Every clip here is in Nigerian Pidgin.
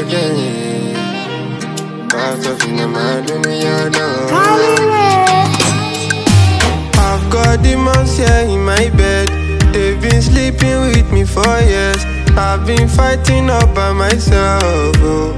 I've got demons here in my bed. They've been sleeping with me for years. I've been fighting all by myself. Oh.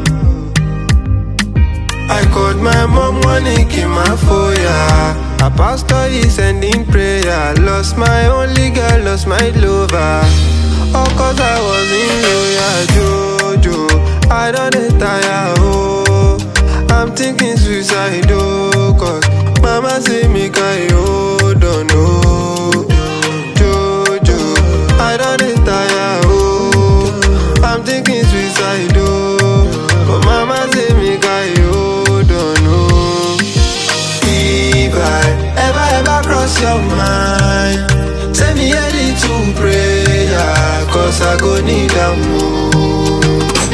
I called my mom wanna keep my phone, yeah. A pastor is sending prayer. Lost my only girl, lost my lover. All cause I was in love, Jojo. I don't tire, oh. I'm thinking suicide, oh. Cause mama say me can hold on, oh. Jojo, I don't tire, oh. I'm thinking suicide, oh. But mama say me can hold on, oh. If I ever cross your mind, send me a little prayer, cause I go need a move.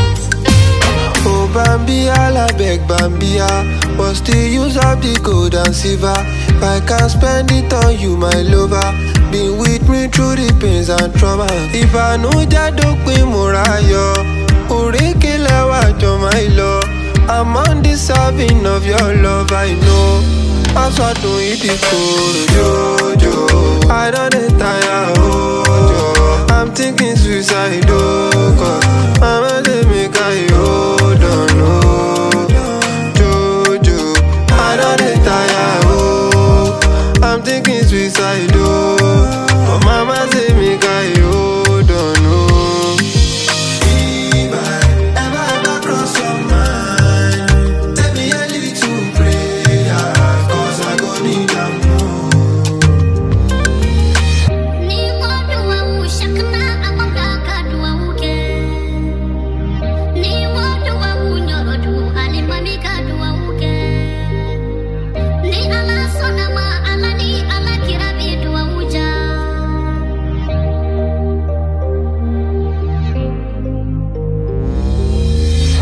Oh Bambia, I beg Bambia, what's the use of the gold and silver? If I can spend it on you, my lover, been with me through the pains and trauma. If I know that don't pay more, my love, I'm undeserving of your love, I know. That's why don't eat the cold, Jojo. I don't tire, oh, I'm thinking suicide, oh, cause